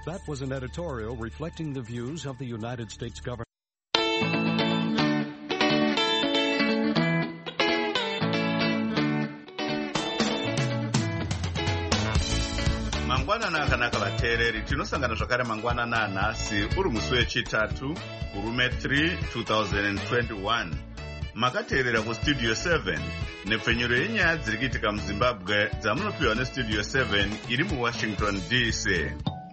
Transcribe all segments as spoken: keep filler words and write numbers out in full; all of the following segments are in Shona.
That was an editorial reflecting the views of the United States government. Mangwanana akanaka vateereri, tinosangana zvakare mangwanana anhasi uri musi wechitatu kurume three twenty twenty-one. Makateerera kustudio seven nepfenyuro yenyaya dziri kuitika muZimbabwe dzamunopiwa nestudio seven iri muWashington D C.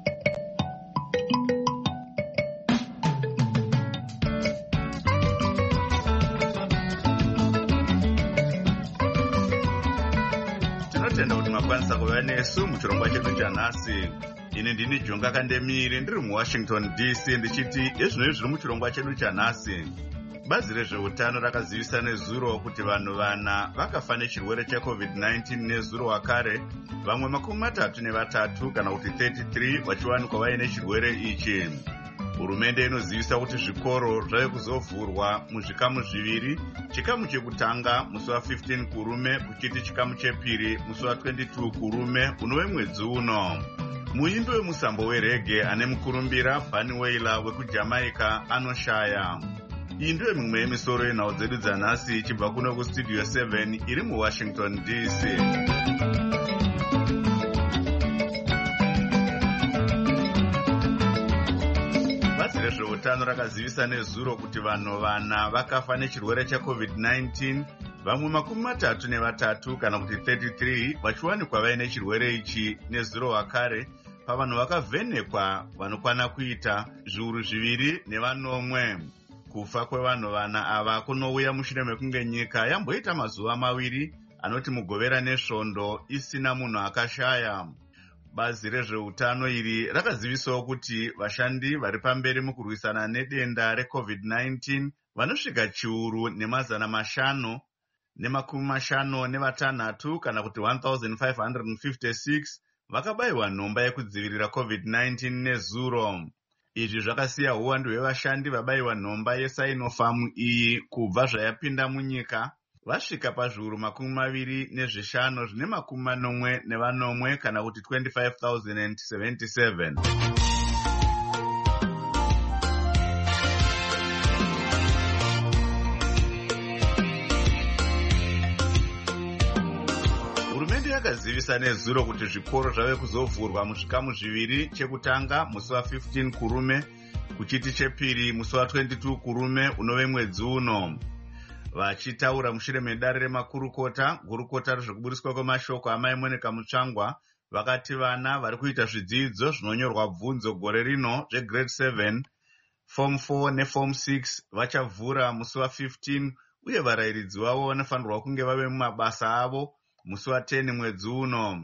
Tinotenda kuti makwanisa kuva nesu muchirongwa chedu chanhasi. Ini ndini Jonga Kandemiri ndiri muWashington D C ndichiti ezvinoi zviri muchirongwa chedu chanhasi. Bazi rezveutano rakazivisa nezuro kuti vanhu vana vakafa nechirwere checovid nineteen nezuro wakare, vamwe makumi matatu nevatatu kana kuti thirty-three vachiwanikwa vaine chirwere ichi. Hurumende inozivisa kuti zvikoro zvave kuzovhurwa muzvikamu zviviri, chikamu chekutanga musi wa-fifteen kurume kuchiti chikamu chepiri musi wa-twenty-two kurume unove mwedzi uno. Muimbi wemusambo werege ane mukurumbira Bunny Wailer wekujamaica anoshaya. Iyi ndiyo mimwe yemisoro yenhau dzedu dzanhasi ichibva kuno kustudio seven iri muWashington D C. Bazi rezveutano rakazivisa nezuro kuti vanhu vana vakafa nechirwere checovid nineteen, vamwe makumi matatu nevatatu kana kuti thirty-three vachiwanikwa vaine chirwere ichi nezuro wakare, pavanhu vakavhenekwa vanokwana kuita zviuru zviviri nevanomwe. Kufa kwevanhu vana ava kunouya mushure mekunge nyika yamboita mazuva maviri anoti mugovera nesvondo isina munhu akashaya. Bazi rezveutano iri rakazivisawo kuti vashandi vari pamberi mukurwisana nedenda recovid nineteen vanosvika chiuru nemazana mashanu nemakumi mashanu nevatanhatu kana kuti one thousand five hundred fifty-six vakabayiwa nhomba yekudzivirira covid nineteen nezuro. Izvi zvakasiya uwandu hwevashandi vabayiwa nhomba yeSinofarm iyi kubva zvayapinda munyika vasvika pazviuru makumi maviri nezvishanu zvine makumi manomwe nevanomwe kana kuti twenty-five thousand seventy-seven. Hurumende yakazivisa nezuro kuti zvikoro zvave kuzovhurwa muzvikamu zviviri, chekutanga musi wa-fifteen kurume kuchiti chepiri musi wa-twenty-two kurume unove mwedzi uno. Vachitaura mushure medare remakurukota, gurukota rezvekuburiswa kwemashoko amaemoneka Mutsvangwa vakati vana vari kuita zvidzidzo zvinonyorwa bvunzo gore rino zvegrade seven, form four neform six vachavhura musi wa-fifteen uye varayiridzi vavo vanofanirwa kunge vave mumabasa avo musi wa-ten mwedzi uno.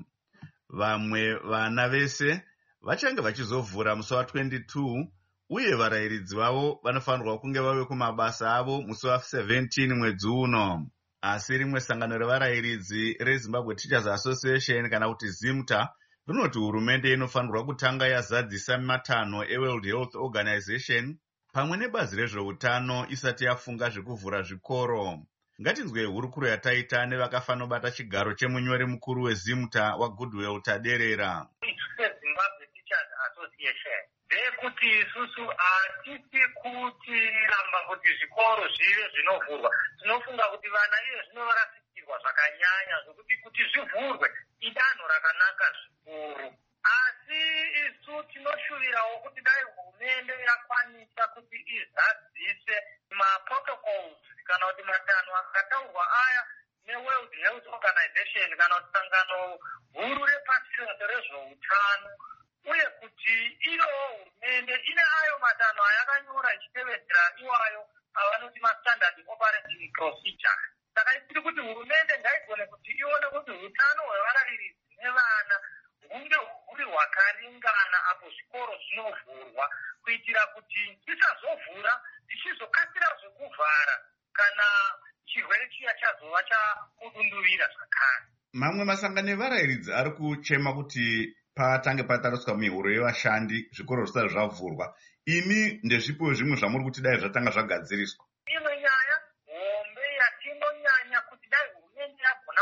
Vamwe vana vese vachange vachizovhura musi wa-twenty-two uye varayiridzi vavo vanofanirwa kunge vave kumabasa avo musi wa-seventeen mwedzi uno. Asi rimwe sangano revarayiridzi reZimbabwe Teachers Association kana kuti ZIMTA rinoti hurumende inofanirwa kutanga yazadzisa matanho eWorld Health Organization pamwe nebazi rezveutano isati yafunga zvekuvhura zvikoro. Ngatinzwe hurukuro yataita nevakafanobata chigaro chemunyori mukuru weZIMTA waGoodwill Taderera. Zimbabwe Teachers Association ndekuti isusu hatisi kuti ramba kuti zvikoro zvive zvinovhurwa. Tinofunga kuti vana iyo zvinovarasikirwa zvakanyanya zvokuti kuti zvivhurwe idanho rakanaka zvikuru. Asi isu tinoshuvirawo kuti dai hurumende yakwanisa kuti izadzise maprotocols kana kuti matanho akataurwa aya neWorld Health Organization kana kuti sangano huru repasi rose rezveutano, uye kuti iyowo hurumende ine ayo matanho ayakanyora ichitevedzera iwayo avanoti mastandard operating procedure. Saka tiri kuti hurumende ngaigone kuti ione kuti hutano hwevarairidzi nevana hunge huri hwakaringana apo zvikoro zvinovhurwa, kuitira kuti tisazovhura tichizokasira zvekuvhara kana chirwere chiya chazova chakudunduvira zvakare. Mamwe masangano evarayiridzi ari kuchema kuti patange patariswa mihuro yevashandi zvikoro zvisati zvavhurwa. Imi ndezvipo zvimwe zvamuri kuti dai zvatanga zvagadziriswa? Imwe nyaya hombe yatinonyanya kuti dai hurumende yagona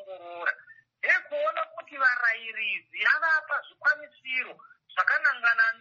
kupaongorora ndekuona kuti varayiridzi yavapa zvikwanisiro zvakanangana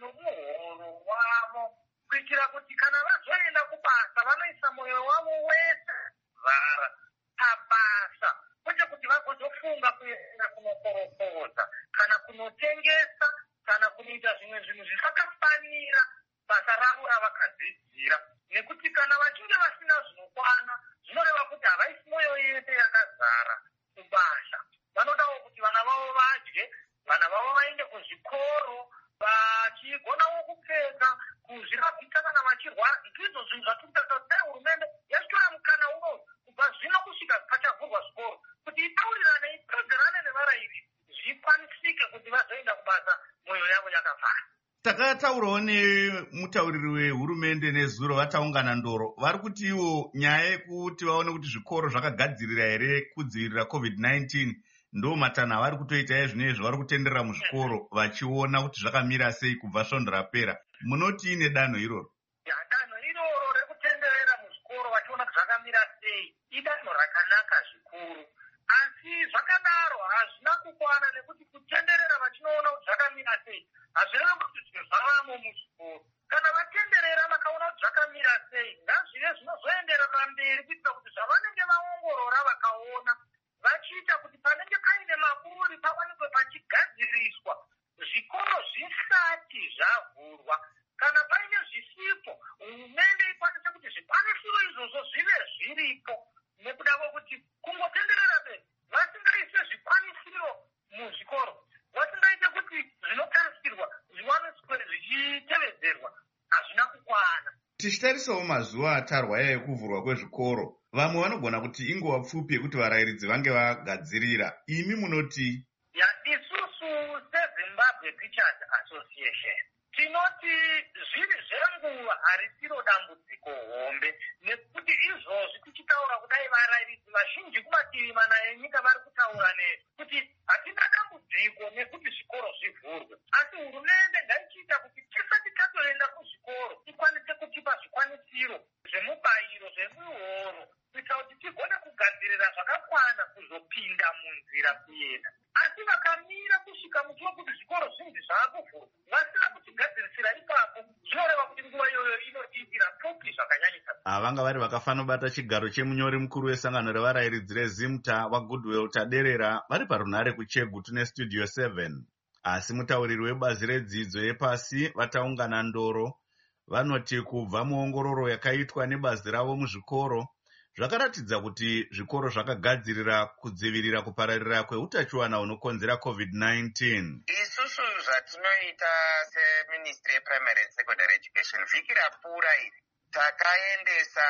kutengesa kana kuita zvimwe zvinhu zvisakafanira basa ravo ravakadzidzira, nekuti kana vachinge vasina zvinokwana zvinoreva kuti havaisi mwoyo yese yakazara kubasa. Vanodawo kuti vana vavo vadye, vana vavo vaende kuzvikoro, vachigonawo kupfeka, kuzvirapisa kana vachirwara. Ndizvo zvinhu zvatinotaura kuti dai hurumende yachitora mukana unowu kubva zvino kusvika pachavhurwa zvikoro, kuti itaurirane, ipedzerane nevarairidzi, zvikwanisike kuti vazoenda kubasa mwoyo yavo yakavhara. Takataurawo nemutauriri wehurumende nezuro vataungana ndoro, vari kuti ivo nyaya yekuti vaone kuti zvikoro zvakagadzirira here kudzivirira covid nineteen ndo matanha vari kutoita izvinezvi, vari kutenderera muzvikoro vachiona kuti zvakamira sei kubva svondo rapera. Munoti ine danho iroro? Danho iroro rekutenderera muzvikoro vachiona kuti zvakamira sei idanho rakanaka zvikuru, asi zvakadaro hazvina kukwana, nekuti kutenderera vachinoona kuti zvakamira sei hazvireva kuti zvinhu zvavamo muzvikoro. Kana vatenderera vakaona kuti zvakamira sei, ngazvive zvinozoenderera mberi kuitira kuti zvavanenge vaongorora vakaona vachiita kuti panenge paine maburi pawanikwe pachigadziriswa zvikoro zvisati zvavhurwa. Kana paine zvisipo, hurumende ikwanise kuti zvikwanisiro izvozvo zvive zviripo, nekuda kwokuti kungotenderera be vasingaise zvikwanisiro muzvikoro, vasingaite kuti zvinotarisirwa zviwaniswe zvichitevedzerwa, hazvina kukwana. Tichitarisawo mazuva atarwa yaya yekuvhurwa kwezvikoro, vamwe vanogona kuti inguva pfupi yekuti varairidzi vange vagadzirira. Imi munoti? Ya, isusu seZimbabwe Teachers Association tinoti zviri zvenguva harisiro dambudziko hombe, nekuti izvozvi tichitaura kudai varairidzi vazhinji kumativi mana enyika vari kutaura nezvo kuti hatina dambudziko nekuti zvikoro zvivhurwe, asi hurumende ngaichiita kuti tisati tatoenda kuzvikoro ikwanise kutipa zvikwanisiro zvemubayiro, zvemuhoro, kuitira kuti tigone kugadzirira zvakakwana kuzopinda munzira kuenda. Asi vakamira kusvika muchiwo kuti zvikoro zvinji zvaakuvhurwa vasina kutigadzirisira ipapo, zvinoreva kuti nguva iyoyo inotiitira pfupi zvakanyanyisa. Vanga vari vakafanobata chigaro chemunyori mukuru wesangano revarairidzi rezimta vaGoodwill Taderera vari parunhare kuChegutu nestudio seven. Asi mutauriri webazi redzidzo yepasi vataungana ndoro vanoti kubva muongororo yakaitwa nebazi ravo muzvikoro zvakaratidza kuti zvikoro zvakagadzirira kudzivirira kupararira kweutachiwana hunokonzera covid nineteen. Isusu zvatinoita seMinistry yePrimary and Secondary Education vhiki rapfuura iri takaendesa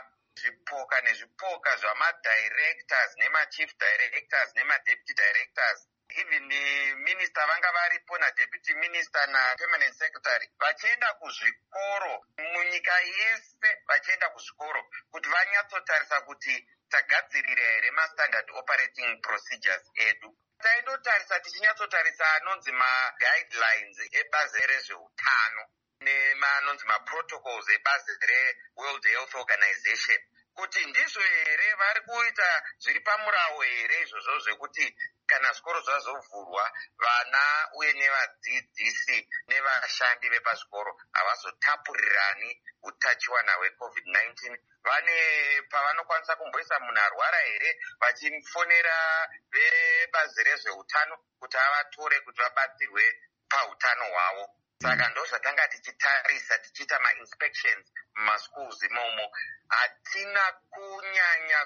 zvipoka nezvipoka zvamadirectors nemachief directors nemadeputy directors, even minister vanga varipo nadeputy minister napermanent secretary, vachienda kuzvikoro munyika yese, vachienda kuzvikoro kuti vanyatsotarisa kuti tagadzirira here mastandard operating procedures edu. Taindotarisa tichinyatsotarisa anonzi maguidelines ebazi rezveutano nemanonzi maprotocols ebazi reWorld Health Organization, kuti ndizvo here vari kuita zviri pamurawo here izvozvo zvekuti kana zvikoro zvazovhurwa vana uye nevadzidzisi nevashandi vepazvikoro havazotapurirani utachiwana hwecovid nineteen. Vane pavanokwanisa kumboisa munhu arwara here vachifonera vebazi rezveutano kuti avatore kuti vabatsirwe pautano hwavo. Saka ndo zvatanga tichitarisa tichiita ma-inspections mumaschools imomo. Hatina kunyanya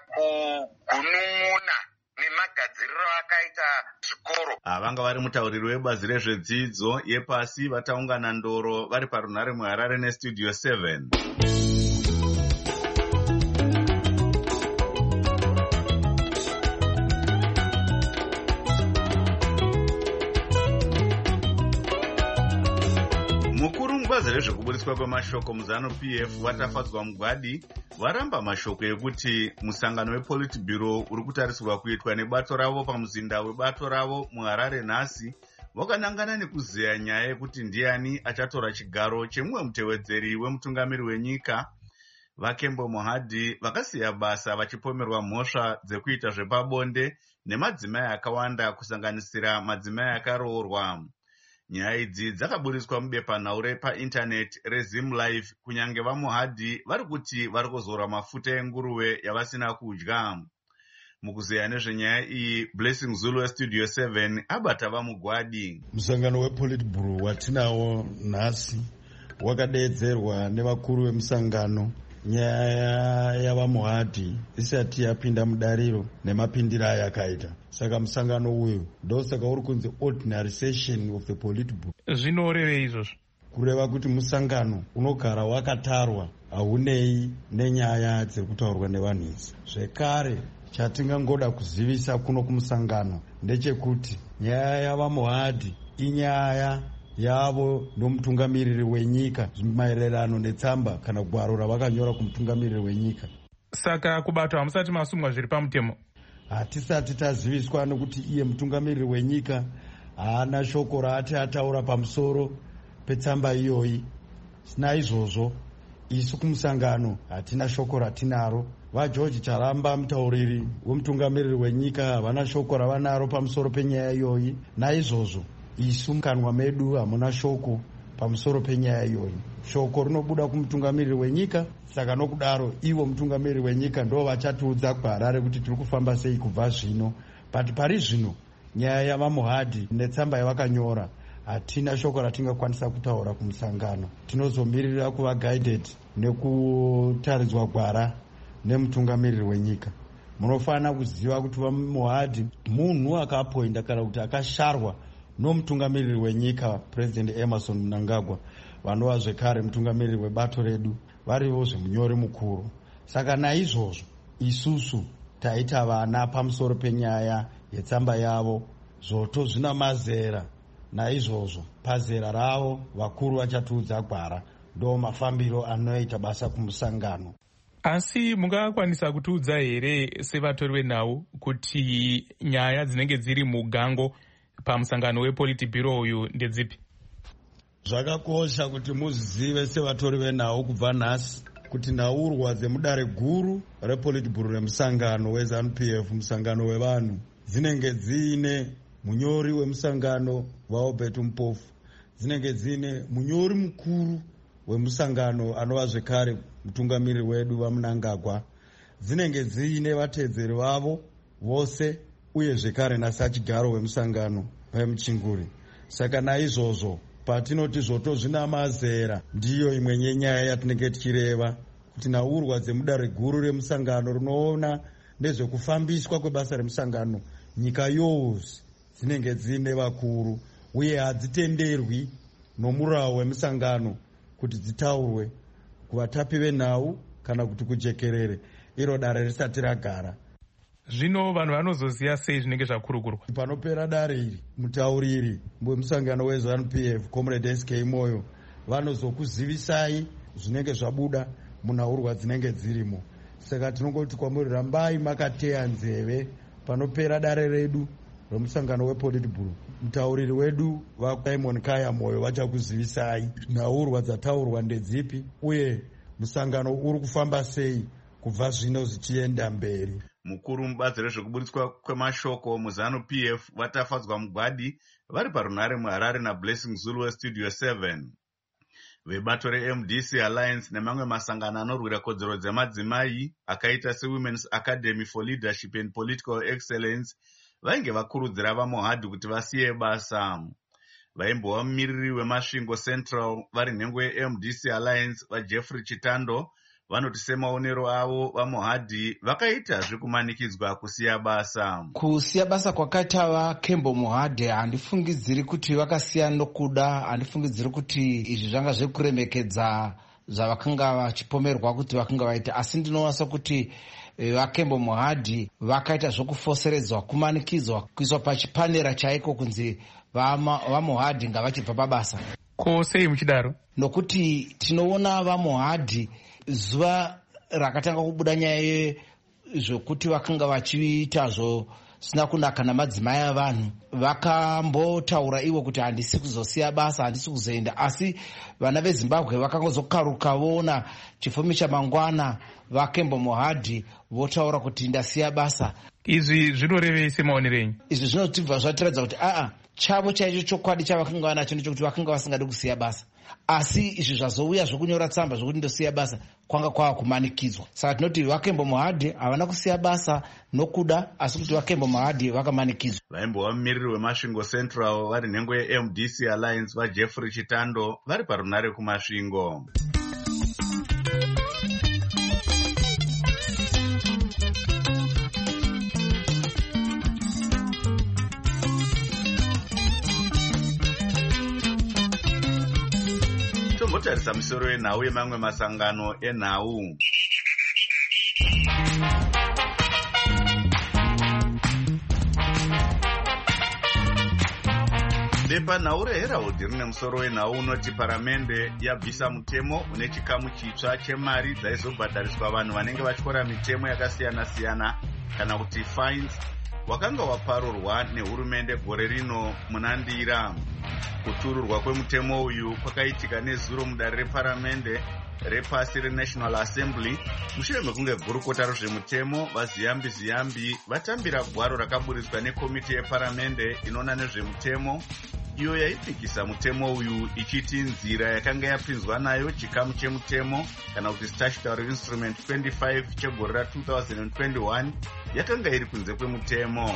kugunun'una nemagadziriro akaita zvikoro. Vanga vari mutauriri webazi rezvedzidzo yepasi vataungana ndoro vari parunhare muHarare nestudio seven. Mukuru mubazi rezvekuburiswa kwemashoko muZanu P F Watafadzwa Mugwadi varamba mashoko ekuti musangano wePolitburo uri kutarisirwa kuitwa nebato ravo pamuzinda webato ravo muHarare nhasi vakanangana nekuzeya nyaya yekuti ndiani achatora chigaro chemumwe mutevedzeri wemutungamiri wenyika. Vakembo Mohadhi vakasiya basa vachipomerwa mhosva dzekuita zvepabonde nemadzimai akawanda kusanganisira madzimai akaroorwa. Nyaya idzi dzakaburiswa mubepanhau paindaneti reZimLife kunyange vaMohadhi vari kuti vari kuzora mafuta enguruve yavasina kudya. mukuzeya nezvenyaya iyi Blessing Zulu westudio seven abata vamugwadi. Musangano wePolitburo watinawo nhasi wakadeedzerwa nevakuru vemusangano nyaya yavamuhadhi isati yapinda mudariro nemapindiro ayakaita. Saka musangano uyu ndosaka uri kunzi ordinary session of the Politburo. Zvinorevei izvozvo? Kureva kuti musangano unogara wakatarwa haunei nenyaya dziri kutaurwa nevanhu idzi. Zvekare chatingangoda kuzivisa kuno kumusangano ndechekuti nyaya yavamuhadhi inyaya yavo nomutungamiriri wenyika maererano netsamba kana gwaro ravakanyora kumutungamiriri wenyika. Saka kubatwa hamusati masumwa zviri pamutemo? Hatisati taziviswa nekuti iye mutungamiriri wenyika haana shoko raati ataura pamusoro petsamba iyoyi. Naizvozvo isu kumusangano hatina shoko ratinaro. VaGeorge Charamba mutauriri wemutungamiriri wenyika havana shoko ravanaro pamusoro penyaya iyoyi. Naizvozvo isu mukanwa medu hamuna shoko pamusoro penyaya iyoyi. Shoko rinobuda kumutungamiriri wenyika. Saka nokudaro ivo mutungamiriri wenyika ndo vachatiudza gwara rekuti tiri kufamba sei kubva zvino. But pari zvino nyaya yavamuhadhi netsamba yavakanyora hatina shoko ratingakwanisa kutaura kumusangano. Tinozomirira kuva guided nekutaridzwa gwara nemutungamiriri wenyika. Munofanira kuziva kuti vamuhadhi munhu akapoinda kana kuti akasharwa nomutungamiriri wenyika President Emerson Mnangagwa, vanova zvekare mutungamiriri webato redu, varivo zvemunyori mukuru. Saka naizvozvo isusu taita vana pamusoro penyaya yetsamba yavo. Zvoto zvina mazera. Naizvozvo pazera ravo vakuru vachatiudza gwara ndo mafambiro anoita basa kumusangano. Asi mungakwanisa kutiudza here sevatori venhau kuti nyaya dzinenge dziri mugango pamusangano wePolitburo uyu ndedzipi? Zvakakosha kuti muzive sevatori venhau kubva nhasi kuti nhaurwa dzemudare guru rePolitburo remusangano weZANU-P F, musangano wevanhu, dzinenge dziine munyori wemusangano waObert Mpofu, dzinenge dziine munyori mukuru wemusangano anova zvekare mutungamiriri wedu vaMnangagwa, dzinenge dziine vatedzeri vavo vose uye zvekare nasachigaro wemusangano vaMuchinguri. Saka naizvozvo patinoti zvoto zvina mazera ndiyo imwe yenyaya yatinenge tichireva kuti nhaurwa dzemudare guru remusangano rinoona nezvekufambiswa kwebasa remusangano nyika yose dzinenge dziine vakuru uye hadzitenderwi nomurau wemusangano kuti dzitaurwe kuvatapi venhau kana kuti kujekerere iro dare risati ragara. Zvino vanhu vanozoziva sei zvinenge zvakurukurwa? Panopera dare iri mutauriri wemusangano weZANU-P F Comrade S K Moyo vanozokuzivisai zvinenge zvabuda munhaurwa dzinenge dzirimo. Saka tinongoti kwamuri rambai makateya nzeve. Panopera dare redu remusangano wePolitburo mutauriri wedu vaSimon Kaya Moyo vachakuzivisai nhaurwa dzataurwa ndedzipi uye musangano uri kufamba sei kubva zvino zvichienda mberi. Mukuru mubazi rezvekuburitswa kwemashoko muZANU-P F vatafadzwa mugwadi vari parunhare muHarare naBlessing Zulu westudio seven. Vebato reM D C Alliance nemamwe masangano anorwira kodzero dzemadzimai akaita seWomen's Academy for Leadership and Political Excellence vainge vakurudzira vamuhadhi kuti vasiye basa. Vaimbova mumiriri weMasvingo Central vari nhengo yeM D C Alliance vaJeffrey Chitando vanoti semaonero avo vamuhadhi vakaita zvekumanikidzwa kusiya basa. Kusiya basa kwakaita vaKembo Muhadhi handifungidziri kuti vakasiya nokuda, handifungidziri kuti izvi zvanga zvekuremekedza zvavakanga vachipomerwa kuti vakanga vaita, asi ndinowanza kuti vaKembo Muhadhi vakaita zvokufoseredzwa, kumanikidzwa, kuiswa pachipanera chaiko kunzi vaMuhadhi ngavachibva pabasa. Ko sei muchidaro? Nokuti tinoona vaMuhadhi zuva rakatanga kubuda nyaya zvokuti vakanga vachiitazvo sina kunaka namadzimai avanhu, vakambotaura ivo kuti handisi kuzosiya basa, handisi kuzoenda, asi vana veZimbabwe vakangozokaruka voona chifumi chamangwana vaKembo Muhadhi votaura kuti ndasiya basa. Izvi zvinorevei semaonero enyu? Izvi zvinotibva zvatiratidza kuti aa chavo chaicho chokwadi chavakanga vanacho ndechokuti vakanga vasingadi kusiya basa, asi izvi zvazouya zvokunyora tsamba zvokuti ndosiya basa kwanga kwava kumanikidzwa. Saka tinoti Vakembo Mohadhi havana kusiya basa nokuda, asi kuti Vakembo Mohadhi vakamanikidzwa. Vaimbova mumiriri weMasvingo Central vari nhengo yeM D C Alliance vaJeffrey Chitando vari parunare kuMasvingo. Tombotarisa misoro yenhau yemamwe masangano enhau. Bepa nhau reHerald rine musoro wenhau unoti paramende yabvisa mutemo une chikamu chitsva chemari dzaizobhadhariswa vanhu vanenge vatyora mitemo yakasiyana-siyana kana kuti fines wakanga waparurwa nehurumende gore rino muna Ndira. Kutururwa kwemutemo uyu kwakaitika nezuro mudare reparamende repasi reNational Assembly mushure mekunge gurukota rezvemutemo vaziyambi ziyambi vatambira gwaro rakaburiswa nekomiti yeparamende inoona nezvemutemo iyo yaipikisa mutemo uyu ichiti nzira yakanga yapinzwa nayo chikamu chemutemo kana kuti statutory instrument twenty-five chegore ra two thousand twenty-one yakanga iri kunze kwemutemo.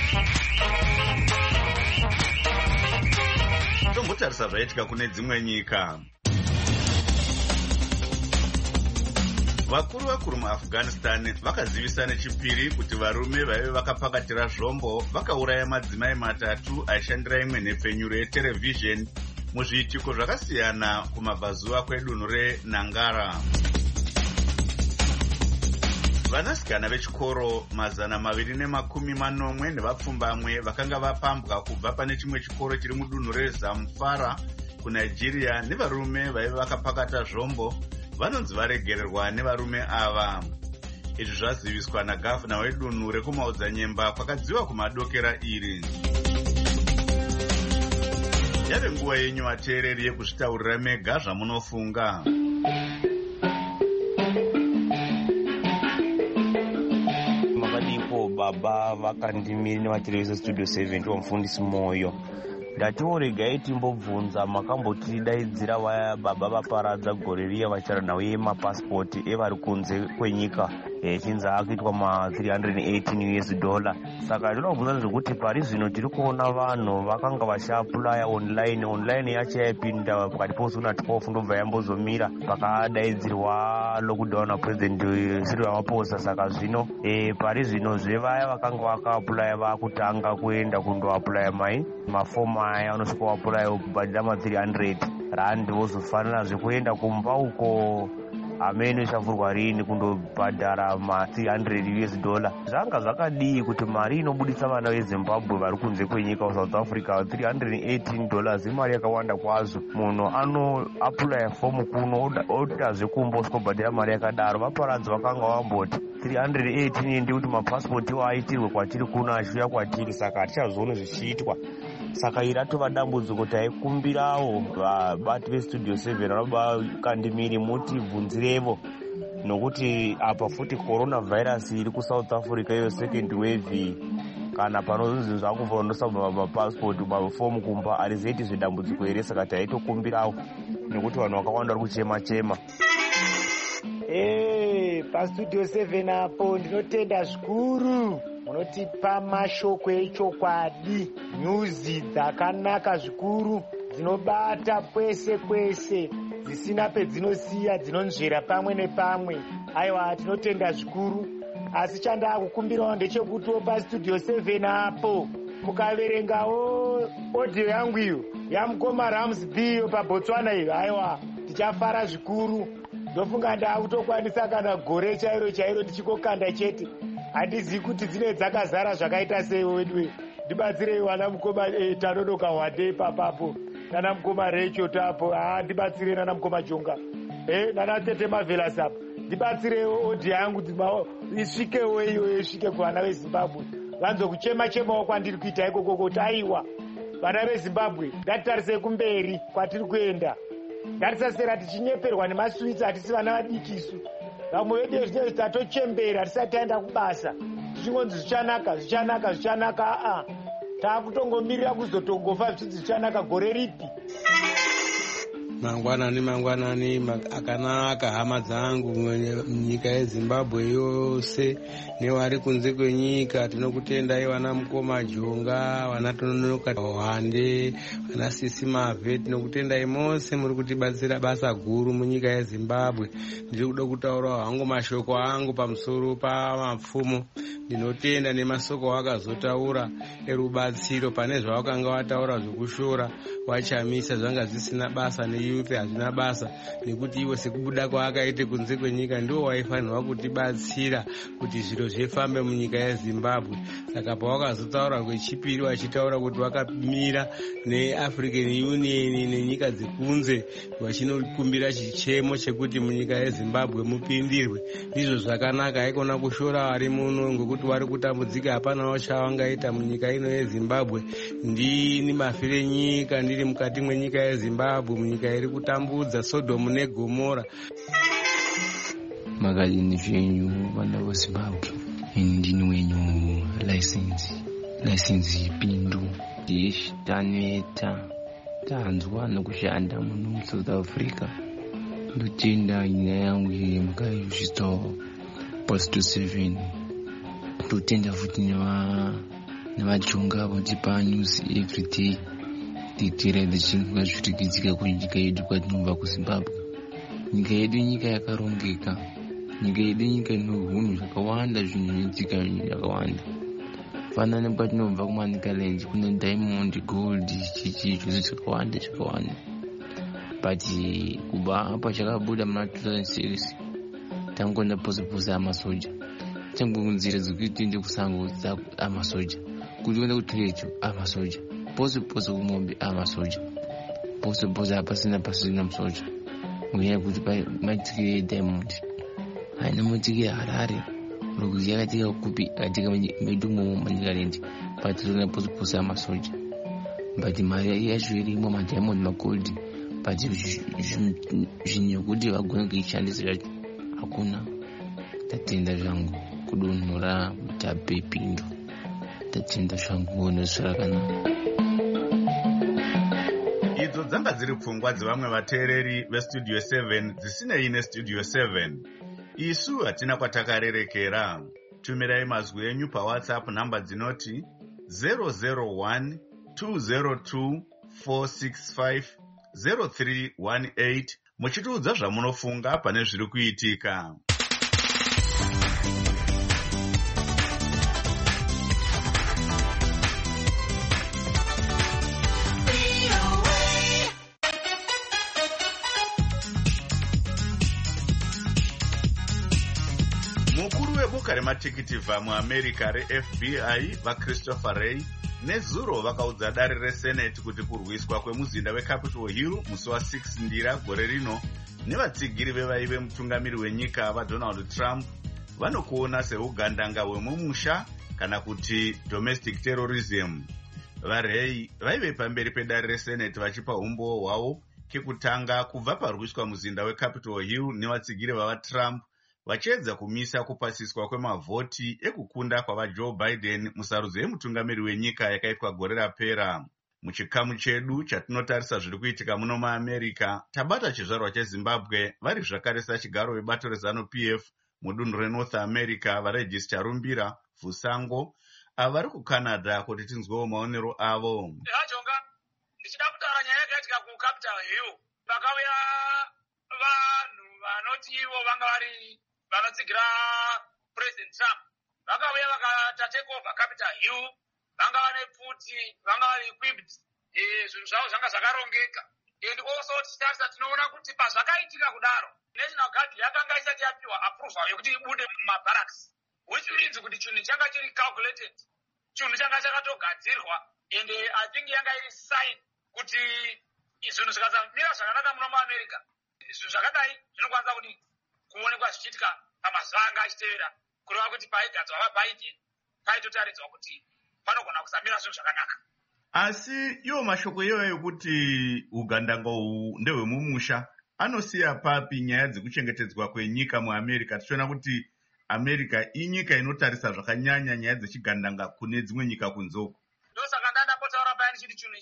Tombotarisa zvaitika kune dzimwe nyika. Vakuru vakuru muAfghanistan vakazivisa nechipiri kuti varume vaive vakapakatira zvombo vakauraya madzimai matatu aishandira imwe nhepfenyuro yeterevhizheni muzviitiko zvakasiyana kumabvazuva kwedunhu reNangara. Vanasikana vechikoro mazana maviri nemakumi manomwe nevapfumbamwe vakanga vapambwa kubva pane chimwe chikoro chiri mudunhu reZamfara kuNigeria nevarume vaive vakapakata zvombo vanonzi varegererwa nevarume ava. Izvi zvaziviswa nagavhana wedunhu rekumaodzanyemba kwakadziwa kumadokera iri. Yave nguva yenyu vateereri yekuzvitaurira mega zvamunofunga. Baba vakandimiri nevaterevisa studio seven vamufundisi Moyo. Ndatiworegai timbobvunza makambotidaidzira vaya baba vaparadza gore riya vachara nhau yemapasipoti evari kunze kwenyika echinzi akuitwa ma three hundred eighteen U S dollar. Saka ndinoda kubvunza zvekuti pari zvino tiri kuona vanhu vakanga vachiaplaya online online yacho yaipinda pakati posuna twelve ndobva yambozomira pakadaidzirwa lockdown napresident Cyril Ramaphosa. Saka zvino e, pari zvino zvevaya vakanga vakaaplaya vakutanga kuenda kundoaplaya mai mafomu aya anosvika waplaya kubhadhira ma three hundred rand vozofanira zvekuenda kumba uko amene ishavhurwa rini kundobhadhara ma three hundred U S dollar. Zvanga zvakadii kuti mari inobudisa vana veZimbabwe vari kunze kwenyika South Africa three hundred eighteen dollars imari yakawanda kwazvo. Munhu ano apply fomu kuno oda zvekumboswa bhadhira mari yakadaro. Vaparadzi vakanga vamboti three hundred eighteen ndikuti mapasipoti aitirwe kwatiri kuno achiuya kwatiri. Saka hatichazoona zvichiitwa. Saka iri ratova dambudziko taikumbirawo vabati vestudio seven vanobakandimiri muti bvunzirevo nokuti apa futi coronavirus iri kuSouth Africa iyo second wave kana panozvinzi zvakubva ndosabva mapasipoti mafomu kumba arizoiti zvidambudziko here. Saka taitokumbirawo nekuti vanhu vakawanda vari kuchema chema. Hey, pastudio seven apo ndinotenda zvikuru munotipa mashoko echokwadi, nyuzi dzakanaka zvikuru dzinobata kwese kwese dzisina pedzinosiya dzinonzvera pamwe nepamwe. Aiwa, tinotenda zvikuru. Asi chandakukumbirawo ndechekutiwo pastudio seven apo mukaverengawo audio yangu iyo yamukoma Ramsby iyo paBotswana iyo, aiwa tichafara zvikuru. Ndofunga ndakutokwanisa kana gore chairo chairo tichikokanda chete. Handizivi kuti dzine dzakazara zvakaita sei wedwe. Ndibatsirei wana mukoma eh, Tanodoka Wade papapo. Nana mukoma Recho tapo. Ah, ndibatsirei nana mukoma Jonga. Eh, nana Tete Mavela sapo. Ndibatsirei odi yangu isvike weyo isvike kuvana veZimbabwe. Vanzo kuchema chema kwandiri kuita ikoko kuti aiwa. Vana veZimbabwe ngatitarise kumberi kwatiri kuenda. Ngatisasera tichinyeperwa nemaswitsi atisi vana vadikisu. Vamwe vedu zvinezvi tatochembera tisati taenda kubasa. Zvingonzi zvichanaka zvichanaka zvichanaka. Aa, taakutongomirira kuzotongofa zvitsi zvichanaka gore ripi. Mangwanani mangwanani akanaka hama dzangu munyika yeZimbabwe yose nevari kunze kwenyika. Tinokutendai vana Mukoma Jonga, vana Tononoka Hwande, vana Sisi Mavhe. Tinokutendai mose muri kutibatsira basa guru munyika yeZimbabwe. Ndiri kuda kutaura hangu mashoko angu pamusoro pamapfumo. Ndinotenda nemasoko wakazotaura erubatsiro pane zvawakanga wataura zvokushora wachamisa zvanga zvisina basa neyuth hazvina basa, nekuti iwe sekubuda kwaakaite kunze kwenyika ndiwo waifanirwa kutibatsira kuti zviro zvifambe munyika yeZimbabwe. Saka pawakazotaura kwechipiri wachitaura kuti wakamira neAfrican Union nenyika dzekunze vachinokumbira chichemo chekuti munyika yeZimbabwe mupindirwe, ndizvo zvakanaka. Haikona kushora vari muno ngekuti wari kutambudzika, hapanawo chawangaita munyika ino yeZimbabwe. Ndini mafire nyika ndiri mukati mwenyika yeZimbabwe, munyika iri kutambudza Sodom neGomora. Makadini zvenyu vana veZimbabwe, ndini wenyu license license Pindu Dish Taneta tanzwa nokushanda muno muSouth Africa. Ndotenda nyaya yangu yemukazvito post seven. Ndotenda futi neva navajonga vatipa news every day titiredze chinhu zvirikidzika kunyika yedu kwatinobva kuZimbabwe. Nyika yedu nyika yakarongeka, nyika yedu nyika ino hunhu zvakawanda, zvinhu zvinoitika zvakawanda. Fanana nepatinobva kuManicaland kune diamond, gold, chichi zvose zvakawanda zvakawanda. But kubva pachakabuda muna two thousand six tangoenda posepose amasoja, tangonzira dzekuti tiende kusango amasoja, kuti uende kutrecho amasoja, pose pose kumombe amasoja, pose pose hapasina pasina musoja. Ngenyaya yekuti maitike diamond haina mutike Harare, rokuti yakatika kupi akatika medu muManicaland, but tona pose pose amasoja. But mari yacho irimo madiamond magold, but zvinhu kuti vagone kuishandisa zvacho hakuna. Tatenda zvangu kudonhora Mutape Pindu, tatenda zvangu nezvarakanaka. Idzo dzanga dziri pfungwa dzevamwe vateereri vestudio seven dzisinei nestudio seven. Isu hatina kwatakarerekera. Tumirai mazwi enyu paWhatsApp namba dzinoti zero zero one two zero two four six five zero three one eight muchitiudza zvamunofunga pane zviri kuitika. Mukuru weboka rematikiti muAmerica reF B I vaChristopher Wray nezuro vakaudza dare reSenate kuti kurwiswa kwemuzinda weCapitol Hill musi wa6 ndira gore rino nevatsigiri vevaive mutungamiri wenyika vaDonald Trump vanokuona seugandanga hwemumusha kana kuti domestic terrorism. VaRay vaive pamberi pedare reSenate vachipa umbo hwavo kekutanga kubva parwiswa muzinda weCapitol Hill nevatsigiri vavaTrump vachiedza kumisa kupasiswa kwemavhoti ekukunda kwavaJoe Biden musarudzo yemutungamiri wenyika yakaitwa gore rapera. Muchikamu chedu chatinotarisa zviri kuitika muno muAmerica, tabata chizvarwa cheZimbabwe vari zvakare sachigaro vebato reZanu-P F mudunhu reNorth America vaRegis Charumbira Fusango avari kuCanada kuti tinzwewo maonero avo. Hajonga ndichida kutaura nyaya yakaitika kuCapitol Hill. Pakauya vanhu vanoti ivo vanga vari vanotsigira President Trump, vakauya vakata take over Capitol Hill, vanga vane pfuti, vanga vari equipped, zvinhu zvavo zvanga zvakarongeka. And also titarisa tinoona kuti pazvakaitika kudaro National Guard yakanga isati yapiwa approval yokuti ibude mumabarracks, which means kuti chinhu changa chiri calculated, chinhu changa chakatogadzirwa, and I think yanga iri sign kuti zvinhu zvikasamira zvakanaka muno muAmerica, zvinhu zvakadai zvinokwanisa kuti kuonekwa zvichiitika pamazuva anga achitevera, kureva kuti paigadzwa vaBiden paitotaridzwa kuti panogona kusamira zvinhu zvakanaka. Asi iwo mashoko iyoyo ekuti ugandanga uhu ndehwemumusha anosiya papi nyaya dzekuchengetedzwa kwenyika muAmerica? Tichiona kuti America inyika inotarisa zvakanyanya nyaya dzechigandanga kune dzimwe nyika kunzoko. Ndosaka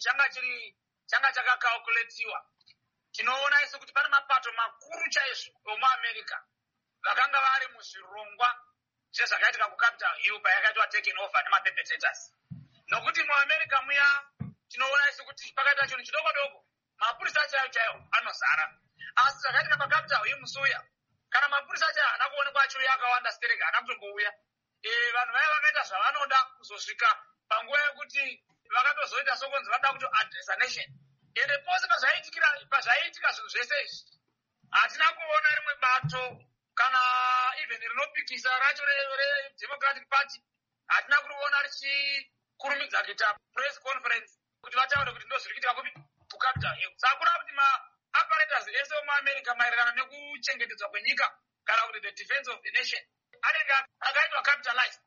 changa chiri changa chakakalkuletiwa. Tinoona isu kuti pane mapato makuru chaizvo omuAmerica vakanga vari muzvirongwa zvezvakaitika kuCapitol Hill payakaitwa taken over nemaperpetrators. Nokuti muAmerica muya tinoona isu kuti pakaita chinhu chidoko doko mapurisa chaiwo chaiwo anozara. Asi zvakaitika paCapitol Hill musuya kana mapurisa chaiwo haana kuonekwa achiuya akawanda stereka haana kutombouya. Eh vanhu vaya vakaita zvavanoda kuzosvika panguva yekuti vakatozoita sokunzi vada kuti address a nation. Ende pose pazvaitikira pazvaitika zvinhu zvese izvi hatina kuona rimwe bato kana even rinopikisa racho reDemocratic Party hatina kuriona richikurumidza kuita press conference kuti vataure kuti ndo zviri kuitika kupi kuCapitol Hill. Saka kureva kuti maapparatus ese omuAmerica maererano nekuchengetedzwa kwenyika kana kuti the defense of the nation anenge akaitwa capitalized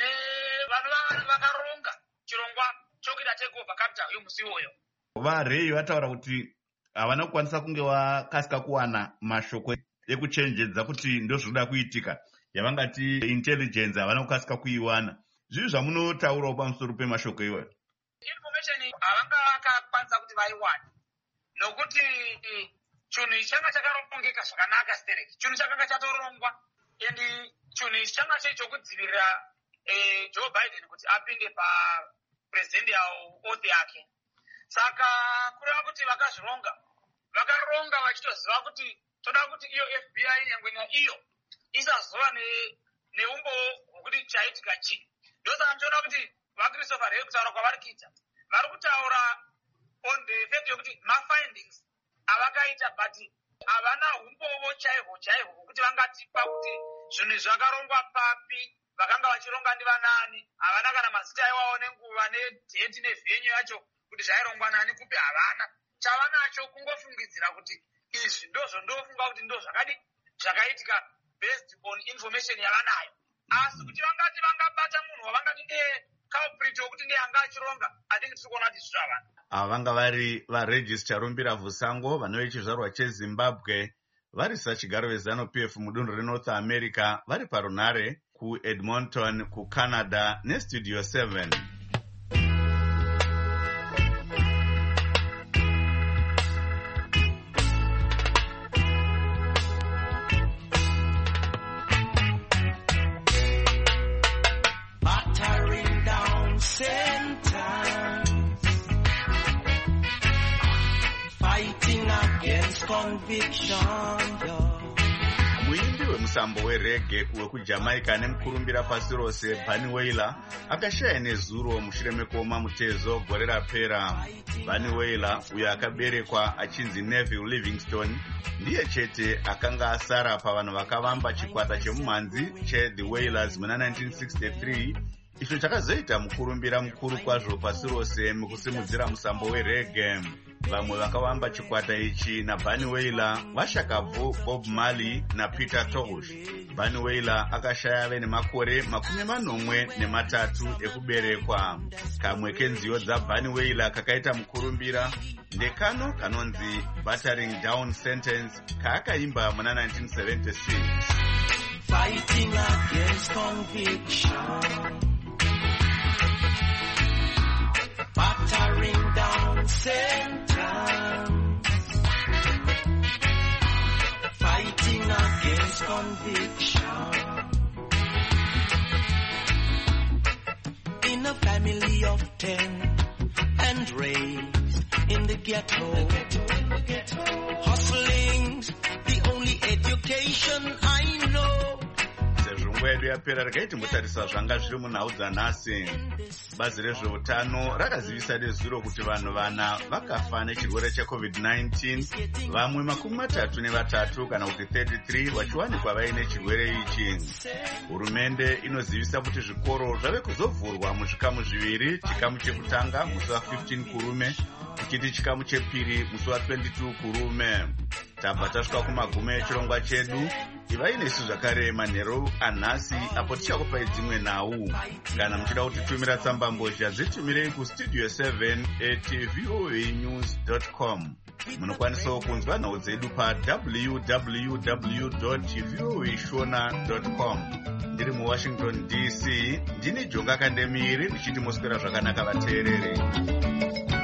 nevanhu vakaronga chirongwa chokuita takeover Capitol Hill musi iwoyo. VaRay vataura kuti havana kukwanisa kunge vakasika kuwana mashoko ekuchenjedza kuti ndo zvinoda kuitika yavangati intelligence havana kukasika kuiwana. Zvivi zvamunotaurawo pamusoro pemashoko iwayo? Information havanga vakakwanisa kuti vaiwane nokuti chinhu ichi changa chakarongeka zvakanaka stereki. Chinhu chakanga chatorongwa endi chinhu ichi changa chiri chokudzivirira Joe Biden kuti apinde papresident yawo oath yake. Saka kureva kuti vakazvironga vakaronga vachitoziva kuti toda kuti iyo F B I nyangwe naiyo isazova neumbo hwekuti chaitika chii. Ndosaka ndichiona kuti vaChristopher Wray kutaura kwavari kuita vari kutaura on the fact yokuti mafindings avakaita but havana umbovo chaihwo chaihwo hwekuti vangatipa kuti zvinhu zvakarongwa papi vakanga vachironga ndivanani. Havana kana mazita aiwawo nenguva nedheti nevhenyu yacho kuti zvairongwa nani kupi havana. Chavanacho kungofungidzira kuti izvi ndozvo ndofunga kuti ndo zvakadi zvakaitika based on information yavanayo. Asi kuti vangati vangabata munhu wavangati ndiye culprit wokuti ndiye anga achironga I think tiri kuona kuti izvi zvavana. Ava vanga vari vaRegistrar Rumbira Vusango vano vechizvarwa cheZimbabwe varisa chigaro vezanu P F mudunhu reNorth America vari parunhare kuEdmonton kuCanada neStudio seven. Muimbi wemusambo werege wekujamaica nemukurumbira pasi rose Bunny Wailer akashaya nezuro mushure mekuoma mutezo gore rapera. Bunny Wailer uyo akaberekwa achinzi Neville Livingstone ndiye chete akanga asara pavanhu vakavamba chikwata chemumhanzi cheThe Wailers muna nineteen sixty-three icho chakazoita mukurumbira mukuru kwazvo pasi rose mukusimudzira musambo werege. Vamwe vakavamba chikwata ichi naBunny Wailer vashakabvu Bob Marley naPeter Tosh. Bunny Wailer akashaya ave nemakore makumi manomwe nematatu ekuberekwa. Kamwe kenziyo dzaBunny Wailer kakaita mukurumbira ndekano kanonzi Battering Down Sentence kaakaimba muna nineteen seventy-six. Fighting against conviction, battering down sentence, fighting against conviction. In a family of ten and raised in the ghetto, hustling's the only education I know. Nguva yedu yapera regai timbotarisa zvanga zviri munhau dzanhasi. Bazi rezveutano rakazivisa nezuro kuti vanhu vana vakafa nechirwere checovid nineteen, vamwe makumi matatu nevatatu kana kuti thirty-three vachiwanikwa vaine chirwere ichi. Hurumende inozivisa kuti zvikoro zvave kuzovhurwa muzvikamu zviviri, chikamu chekutanga musi wa-fifteen kurume kuchiti chikamu chepiri musi wa-twenty-two kurume. Tabva tasvika kumagumo echirongwa chedu. Ivai nesu zvakare manheru anhasi apo tichakupai dzimwe nhau. Kana muchida kutitumira tsamba mbozha dzitumirei kustudio seven at v o a news dot com. Munokwanisawo kunzwa nhau dzedu pa w w w dot v o a shona dot com. Ndiri muWashington D C, ndini Jonga Kandemiri ndichiti moswera zvakanaka vateereri.